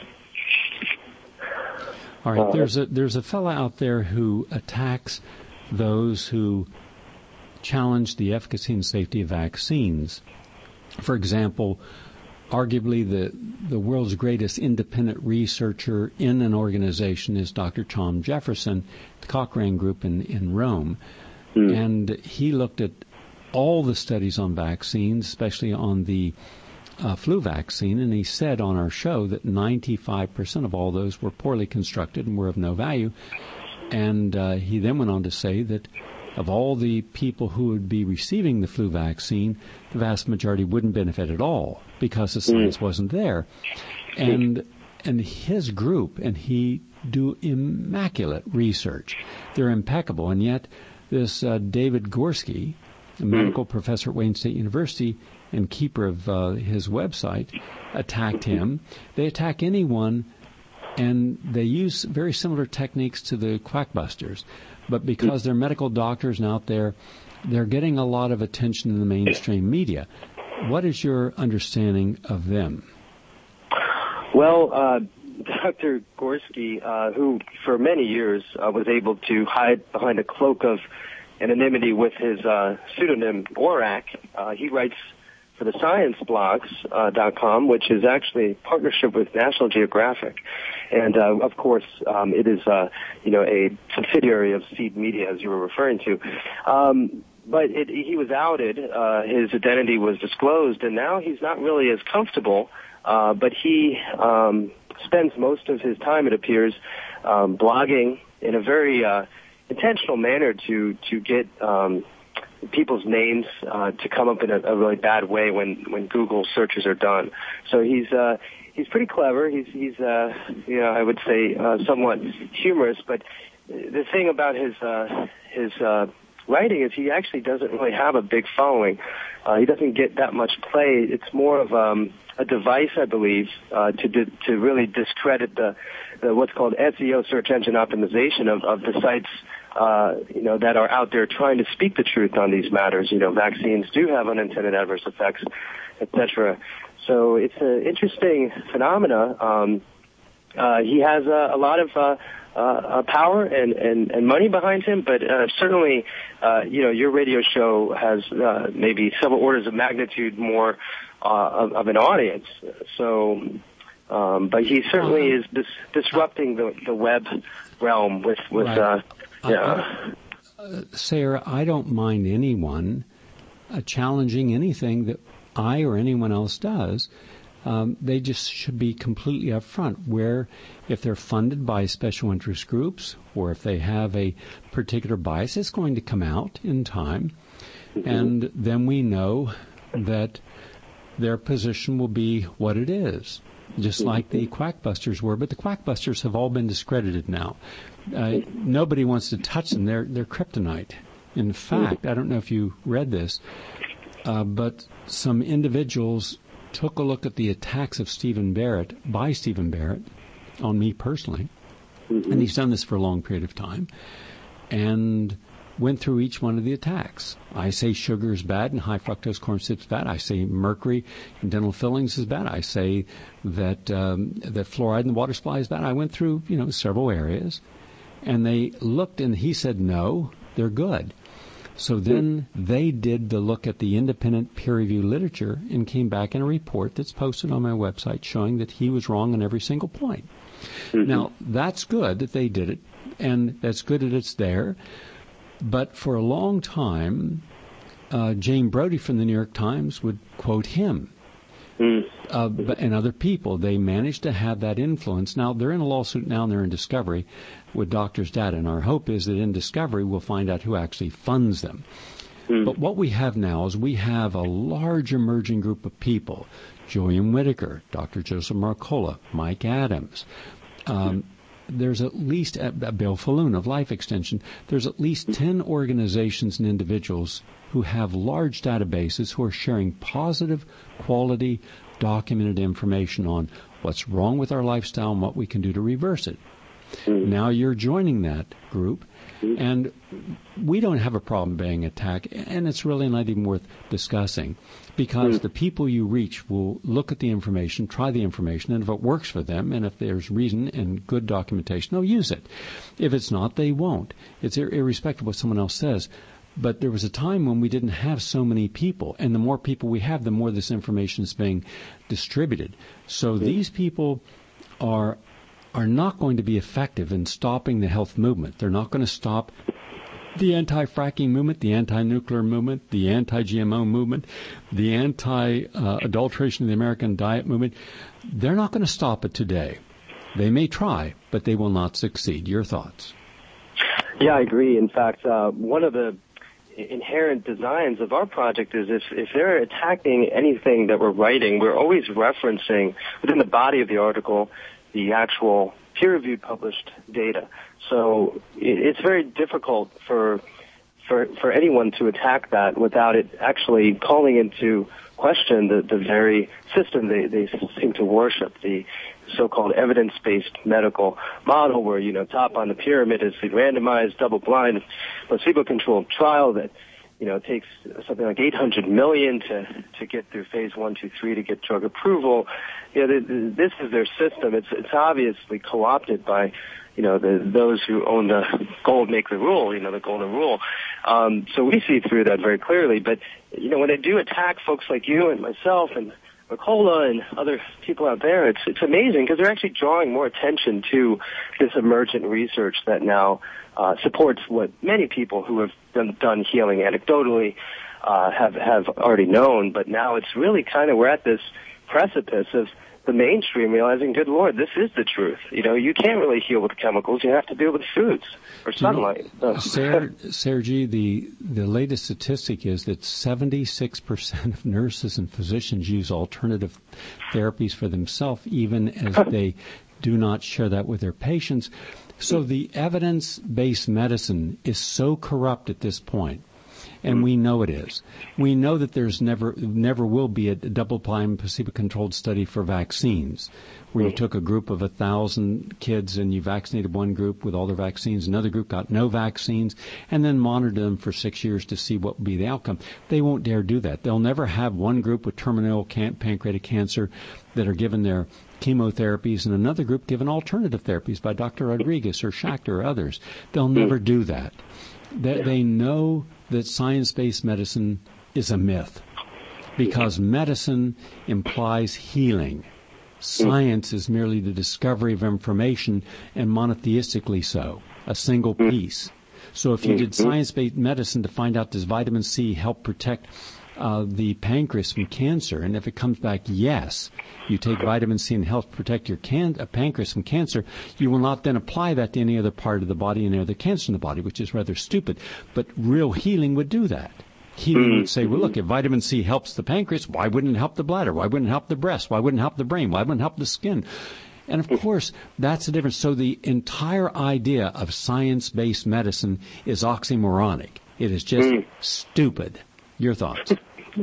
All right, uh, there's a there's a fella out there who attacks those who challenge the efficacy and safety of vaccines. For example, arguably the, the world's greatest independent researcher in an organization is Doctor Tom Jefferson, the Cochrane Group in, in Rome. Mm. And he looked at all the studies on vaccines, especially on the uh, flu vaccine, and he said on our show that ninety-five percent of all those were poorly constructed and were of no value. And uh, he then went on to say that of all the people who would be receiving the flu vaccine, the vast majority wouldn't benefit at all because the science mm. wasn't there. And and his group, and he do immaculate research. They're impeccable. And yet this uh, David Gorski, a medical mm. professor at Wayne State University and keeper of uh, his website, attacked him. They attack anyone, and they use very similar techniques to the quackbusters. But because they're medical doctors and out there, they're getting a lot of attention in the mainstream media. What is your understanding of them? Well, uh, Doctor Gorski, uh, who for many years uh, was able to hide behind a cloak of anonymity with his uh, pseudonym Borak, uh, he writes for the science blogs dot com, which is actually a partnership with National Geographic. And, uh, of course, um, it is, uh, you know, a subsidiary of Seed Media, as you were referring to. Um, but it, he was outed. Uh, his identity was disclosed, and now he's not really as comfortable. Uh, but he um, spends most of his time, it appears, um, blogging in a very uh, intentional manner to, to get um, people's names uh, to come up in a, a really bad way when, when Google searches are done. So he's uh, he's pretty clever. He's he's uh, you know I would say uh, somewhat humorous. But the thing about his uh, his uh, writing is he actually doesn't really have a big following. Uh, he doesn't get that much play. It's more of um, a device, I believe, uh, to di- to really discredit the, the what's called S E O, search engine optimization of, of the sites. Uh, you know, that are out there trying to speak the truth on these matters. You know, vaccines do have unintended adverse effects, et cetera. So it's an interesting phenomena. Um, uh, he has uh, a lot of uh, uh, power and, and, and money behind him, but uh, certainly, uh, you know, your radio show has uh, maybe several orders of magnitude more uh, of, of an audience. So, um, but he certainly is dis- disrupting the, the web realm with with. Right. Uh, Yeah. Uh, uh, Sarah, I don't mind anyone uh, challenging anything that I or anyone else does. Um, they just should be completely upfront, where if they're funded by special interest groups or if they have a particular bias, it's going to come out in time. Mm-hmm. And then we know that their position will be what it is, just like the Quackbusters were. But the Quackbusters have all been discredited now. Uh, nobody wants to touch them. They're, they're kryptonite. In fact, I don't know if you read this, uh, but some individuals took a look at the attacks of Stephen Barrett, by Stephen Barrett, on me personally, mm-hmm. and he's done this for a long period of time, and went through each one of the attacks. I say sugar is bad and high fructose corn syrup is bad. I say mercury in dental fillings is bad. I say that um, that fluoride in the water supply is bad. I went through, you know, several areas, and they looked, and he said, no, they're good. So then they did the look at the independent peer-reviewed literature and came back in a report that's posted on my website showing that he was wrong on every single point. Mm-hmm. Now, that's good that they did it, and that's good that it's there. But for a long time, uh, Jane Brody from the New York Times would quote him. Mm. Uh, and other people. They managed to have that influence. Now, they're in a lawsuit now, and they're in discovery with doctors' data. And our hope is that in discovery, we'll find out who actually funds them. Mm. But what we have now is we have a large emerging group of people. Joanne Whitaker, Doctor Joseph Marcola, Mike Adams. Um, there's at least, uh, Bill Falloon of Life Extension, there's at least ten organizations and individuals who have large databases who are sharing positive, quality, documented information on what's wrong with our lifestyle and what we can do to reverse it. Mm-hmm. Now you're joining that group, mm-hmm. and we don't have a problem being attacked, and it's really not even worth discussing, because mm-hmm. the people you reach will look at the information, try the information, and if it works for them, and if there's reason and good documentation, they'll use it. If it's not, they won't. It's ir- irrespective of what someone else says. But there was a time when we didn't have so many people, and the more people we have, the more this information is being distributed. So mm-hmm. these people are are not going to be effective in stopping the health movement. They're not going to stop the anti-fracking movement, the anti-nuclear movement, the anti-G M O movement, the anti-adulteration of the American diet movement. They're not going to stop it today. They may try, but they will not succeed. Your thoughts? Yeah, I agree. In fact, uh, one of the inherent designs of our project is if, if they're attacking anything that we're writing, we're always referencing within the body of the article the actual peer-reviewed published data. So it's very difficult for for for anyone to attack that without it actually calling into question the, the very system they, they seem to worship, the so-called evidence-based medical model where, you know, top on the pyramid is the randomized, double-blind, placebo-controlled trial that you know, it takes something like eight hundred million to to get through phase one, two, three to get drug approval. You know, the, the, this is their system. It's it's obviously co-opted by, you know, the those who own the gold make the rule. You know, the golden rule. Um, so we see through that very clearly. But you know, when they do attack folks like you and myself and Mercola and other people out there, it's it's amazing because they're actually drawing more attention to this emergent research that now uh, supports what many people who have done, done healing anecdotally uh, have have already known. But now it's really kind of we're at this precipice of the mainstream realizing, good Lord, this is the truth. You know, you can't really heal with chemicals. You have to deal with foods or sunlight. You know, Ser- Sergey, the, the latest statistic is that seventy-six percent of nurses and physicians use alternative therapies for themselves, even as they do not share that with their patients. So the evidence-based medicine is so corrupt at this point. And we know it is. We know that there's never never will be a double-blind, placebo-controlled study for vaccines, where you took a group of a thousand kids and you vaccinated one group with all their vaccines, another group got no vaccines, and then monitored them for six years to see what would be the outcome. They won't dare do that. They'll never have one group with terminal can- pancreatic cancer that are given their chemotherapies and another group given alternative therapies by Doctor Rodriguez or Schachter or others. They'll never do that. They, they know that science-based medicine is a myth because medicine implies healing. Science is merely the discovery of information, and monotheistically so, a single piece. So if you did science-based medicine to find out does vitamin C help protect uh, the pancreas from cancer, and if it comes back yes, you take vitamin C and help protect your can- uh, pancreas from cancer, you will not then apply that to any other part of the body, any other cancer in the body, which is rather stupid. But real healing would do that. Healing would say, well, look, if vitamin C helps the pancreas, why wouldn't it help the bladder? Why wouldn't it help the breast? Why wouldn't it help the brain? Why wouldn't it help the skin? And, of course, that's the difference. So the entire idea of science-based medicine is oxymoronic. It is just mm. stupid. Your thoughts?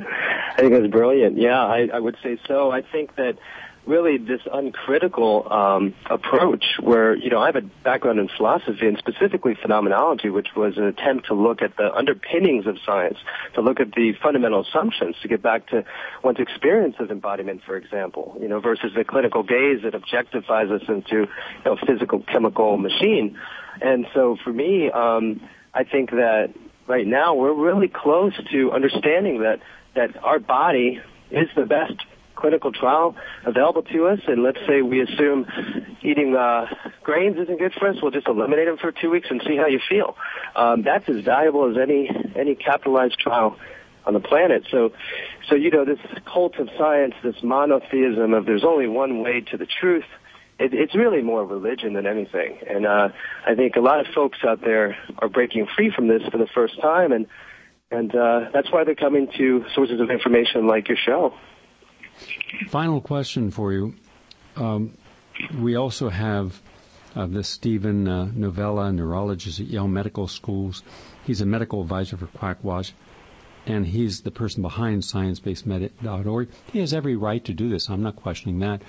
I think that's brilliant. Yeah, I, I would say so. I think that really this uncritical um, approach where, you know, I have a background in philosophy and specifically phenomenology, which was an attempt to look at the underpinnings of science, to look at the fundamental assumptions, to get back to one's experience of embodiment, for example, you know, versus the clinical gaze that objectifies us into, you know, physical, chemical machine. And so for me, um, I think that right now we're really close to understanding that, that our body is the best clinical trial available to us, and let's say we assume eating uh, grains isn't good for us, we'll just eliminate them for two weeks and see how you feel. Um, that's as valuable as any any capitalized trial on the planet. So, so you know, this cult of science, this monotheism of there's only one way to the truth, it, it's really more religion than anything. And uh, I think a lot of folks out there are breaking free from this for the first time, and and uh, that's why they're coming to sources of information like your show. Final question for you. Um, we also have uh, this Stephen uh, Novella, neurologist at Yale Medical Schools. He's a medical advisor for Quackwatch, and he's the person behind science based med dot org. He has every right to do this. I'm not questioning that.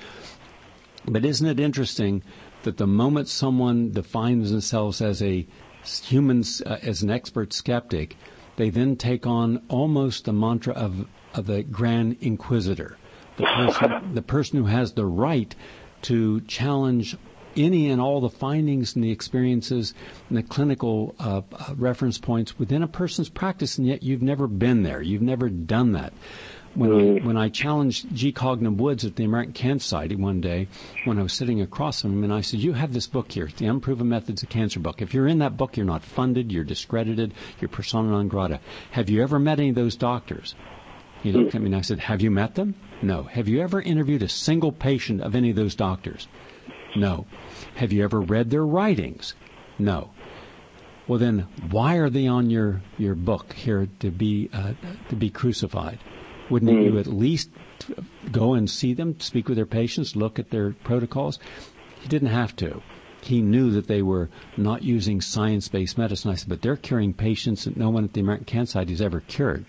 But isn't it interesting that the moment someone defines themselves as a human, uh, as an expert skeptic, they then take on almost the mantra of, of the Grand Inquisitor. The person, the person who has the right to challenge any and all the findings and the experiences and the clinical uh, reference points within a person's practice, and yet you've never been there. You've never done that. When I, when I challenged G. Cogman Woods at the American Cancer Society one day, when I was sitting across from him, and I said, you have this book here, the Unproven Methods of Cancer book. If you're in that book, you're not funded, you're discredited, you're persona non grata. Have you ever met any of those doctors? He looked at me and I said, have you met them? No. Have you ever interviewed a single patient of any of those doctors? No. Have you ever read their writings? No. Well, then, why are they on your, your book here to be uh, to be crucified? Wouldn't mm. you at least go and see them, speak with their patients, look at their protocols? He didn't have to. He knew that they were not using science-based medicine. I said, but they're curing patients that no one at the American Cancer Society has ever cured.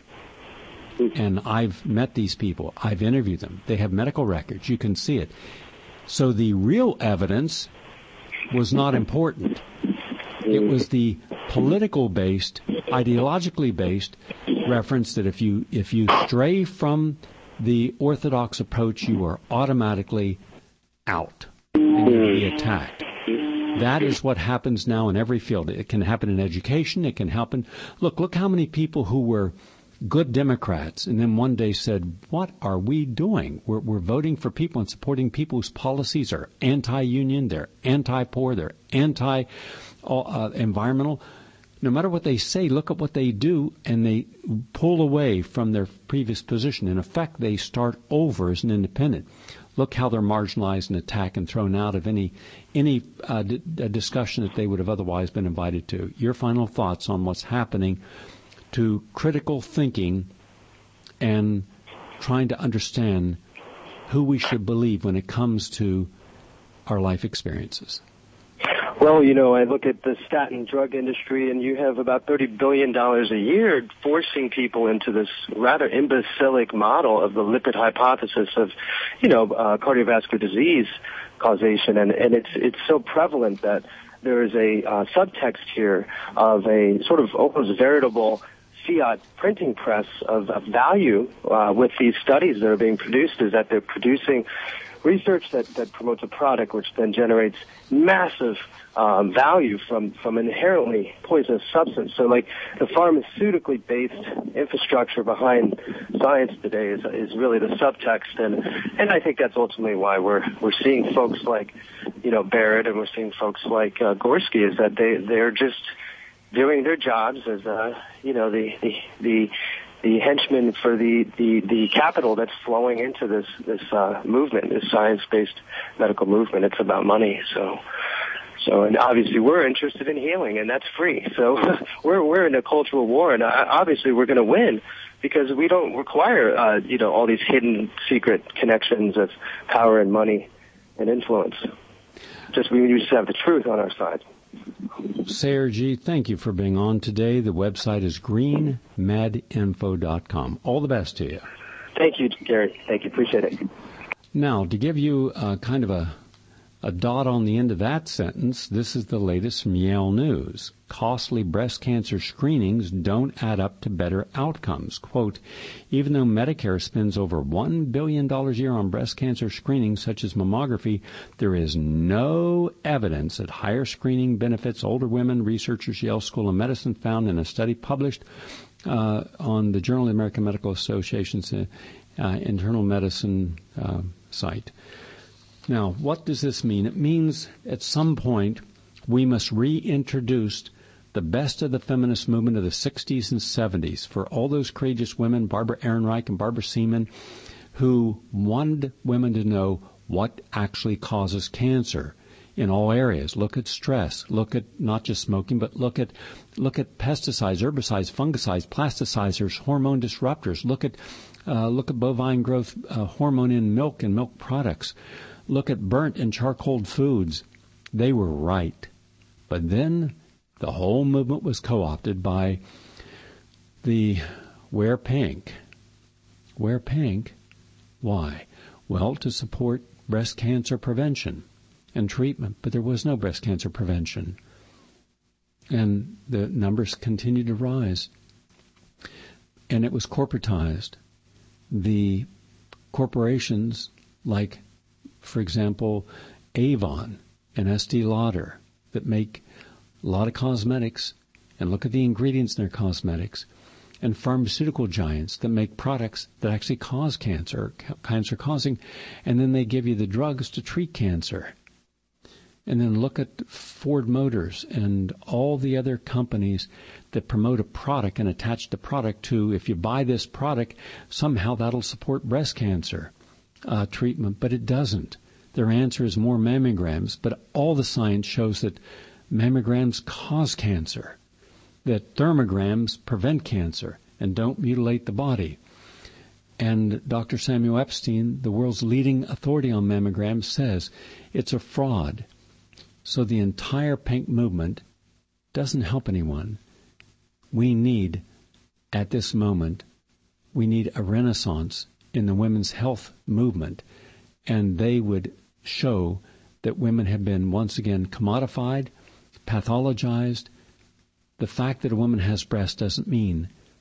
And I've met these people. I've interviewed them. They have medical records. You can see it. So the real evidence was not important. It was the political-based, ideologically based reference that if you if you stray from the orthodox approach, you are automatically out and you'll be attacked. That is what happens now in every field. It can happen in education. It can happen. Look, look how many people who were good Democrats and then one day said, what are we doing? We're, we're voting for people and supporting people whose policies are anti-union, they're anti-poor, they're anti-environmental. No matter what they say, look at what they do, and they pull away from their previous position. In effect, they start over as an independent. Look how they're marginalized and attacked and thrown out of any any uh, d- discussion that they would have otherwise been invited to. Your final thoughts on what's happening to critical thinking and trying to understand who we should believe when it comes to our life experiences. Well, you know, I look at the statin drug industry, and you have about thirty billion dollars a year forcing people into this rather imbecilic model of the lipid hypothesis of, you know, uh, cardiovascular disease causation. And, and it's it's so prevalent that there is a uh, subtext here of a sort of almost veritable fiat printing press of, of value uh, with these studies that are being produced, is that they're producing research that, that promotes a product which then generates massive um, value from, from an inherently poisonous substance. So, like, the pharmaceutically based infrastructure behind science today is is really the subtext, and and I think that's ultimately why we're we're seeing folks like, you know, Barrett, and we're seeing folks like uh, Gorski, is that they they're just doing their jobs as uh, you know the the the the henchmen for the, the, the capital that's flowing into this this uh, movement, this science-based medical movement. It's about money. So, so and obviously we're interested in healing, and that's free. So we're we're in a cultural war, and obviously we're going to win because we don't require uh, you know all these hidden secret connections of power and money and influence. Just we just have the truth on our side. Sayer Ji, thank you for being on today. The website is green med info dot com. All the best to you. Thank you, Gary. Thank you. Appreciate it. Now, to give you uh, kind of a, a dot on the end of that sentence, this is the latest from Yale News. Costly breast cancer screenings don't add up to better outcomes. Quote, even though Medicare spends over one billion dollars a year on breast cancer screenings such as mammography, there is no evidence that higher screening benefits older women. Researchers Yale School of Medicine found in a study published uh, on the Journal of the American Medical Association's uh, uh, internal medicine uh, site. Now, what does this mean? It means at some point we must reintroduce the best of the feminist movement of the sixties and seventies for all those courageous women, Barbara Ehrenreich and Barbara Seaman, who wanted women to know what actually causes cancer in all areas. Look at stress. Look at not just smoking, but look at look at pesticides, herbicides, fungicides, plasticizers, hormone disruptors. Look at uh, look at bovine growth uh, hormone in milk and milk products. Look at burnt and charcoaled foods. They were right. But then the whole movement was co-opted by the wear pink. Wear pink? Why? Well, to support breast cancer prevention and treatment. But there was no breast cancer prevention. And the numbers continued to rise. And it was corporatized. The corporations like, for example, Avon and Estee Lauder that make a lot of cosmetics, and look at the ingredients in their cosmetics, and pharmaceutical giants that make products that actually cause cancer, cancer causing, and then they give you the drugs to treat cancer. And then look at Ford Motors and all the other companies that promote a product and attach the product to, if you buy this product, somehow that'll support breast cancer uh, treatment, but it doesn't. Their answer is more mammograms, but all the science shows that mammograms cause cancer, that thermograms prevent cancer and don't mutilate the body. And Doctor Samuel Epstein, the world's leading authority on mammograms, says it's a fraud. So the entire pink movement doesn't help anyone. We need, at this moment, we need a renaissance in the women's health movement, and they would show that women have been once again commodified, pathologized. The fact that a woman has breasts doesn't mean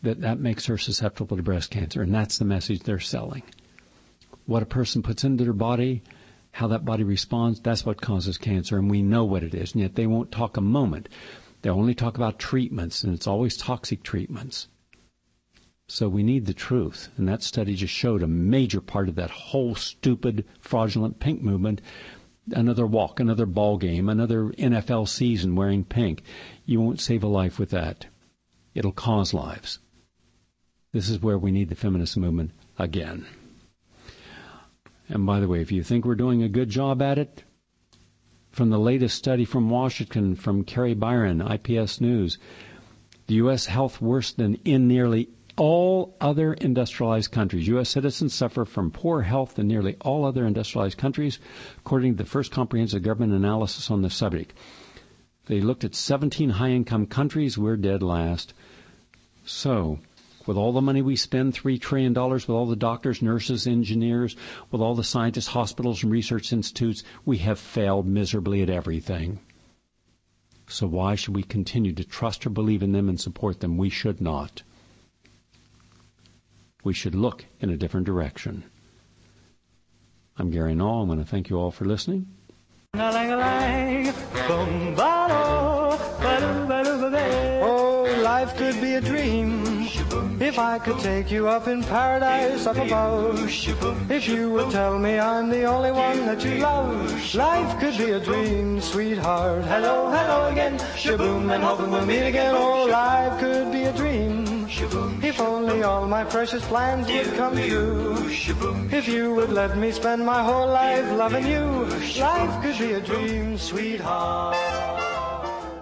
that that makes her susceptible to breast cancer, and that's the message they're selling. What a person puts into their body, how that body responds, that's what causes cancer, and we know what it is, and yet they won't talk a moment. They only talk about treatments, and it's always toxic treatments. So we need the truth, and that study just showed a major part of that whole stupid, fraudulent pink movement. Another walk, another ball game, another N F L season wearing pink. You won't save a life with that. It'll cause lives. This is where we need the feminist movement again. And by the way, if you think we're doing a good job at it, from the latest study from Washington, from Carrie Byron, I P S News, the U S health worse than in nearly all other industrialized countries. U S citizens suffer from poor health in nearly all other industrialized countries, according to the first comprehensive government analysis on the subject. They looked at seventeen high-income countries. We're dead last. So, with all the money we spend, three trillion dollars, with all the doctors, nurses, engineers, with all the scientists, hospitals, and research institutes, we have failed miserably at everything. So why should we continue to trust or believe in them and support them? We should not. We should look in a different direction. I'm Gary Null. I want to thank you all for listening. Oh, life could be a dream if I could take you up in paradise up above. If you would tell me I'm the only one that you love. Life could be a dream, sweetheart. Hello, hello again. Shaboom, and hoping we'll meet again. Oh, life could be a dream if only all my precious plans would come true. If you would let me spend my whole life loving you. Life could be a dream, sweetheart.